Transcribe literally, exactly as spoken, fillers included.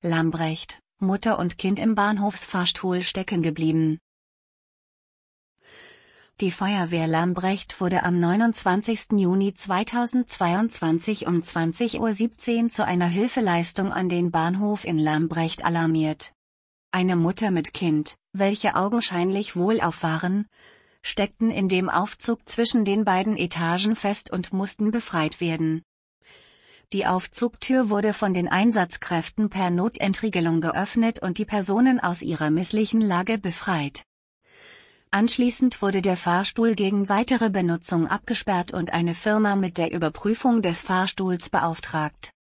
Lambrecht, Mutter und Kind im Bahnhofsfahrstuhl stecken geblieben. Die Feuerwehr Lambrecht wurde am neunundzwanzigsten Juni zweitausendzweiundzwanzig um zwanzig Uhr siebzehn zu einer Hilfeleistung an den Bahnhof in Lambrecht alarmiert. Eine Mutter mit Kind, welche augenscheinlich wohlauf waren, steckten in dem Aufzug zwischen den beiden Etagen fest und mussten befreit werden. Die Aufzugtür wurde von den Einsatzkräften per Notentriegelung geöffnet und die Personen aus ihrer misslichen Lage befreit. Anschließend wurde der Fahrstuhl gegen weitere Benutzung abgesperrt und eine Firma mit der Überprüfung des Fahrstuhls beauftragt.